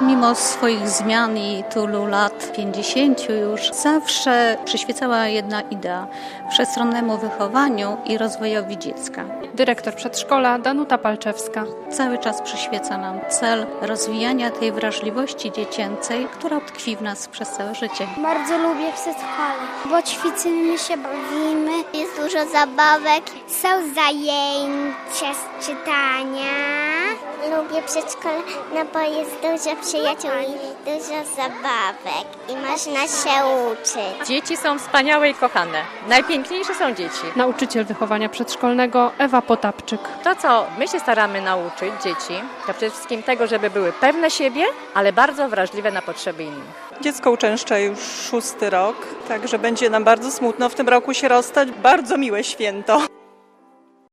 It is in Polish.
Mimo swoich zmian i tylu lat, 50 już, zawsze przyświecała jedna idea: wszechstronnemu wychowaniu i rozwojowi dziecka. Dyrektor przedszkola Danuta Palczewska. Cały czas przyświeca nam cel rozwijania tej wrażliwości dziecięcej, która tkwi w nas przez całe życie. Bardzo lubię przedszkole, bo ćwiczymy się, bawimy. Jest dużo zabawek. Są zajęcia z czytania. Lubię przedszkole, no bo jest dużo przyjaciół i dużo zabawek i można się uczyć. Dzieci są wspaniałe i kochane. Najpiękniejsze są dzieci. Nauczyciel wychowania przedszkolnego Ewa Potapczyk. To, co my się staramy nauczyć dzieci, to przede wszystkim tego, żeby były pewne siebie, ale bardzo wrażliwe na potrzeby innych. Dziecko uczęszcza już 6. rok, także będzie nam bardzo smutno w tym roku się rozstać. Bardzo miłe święto.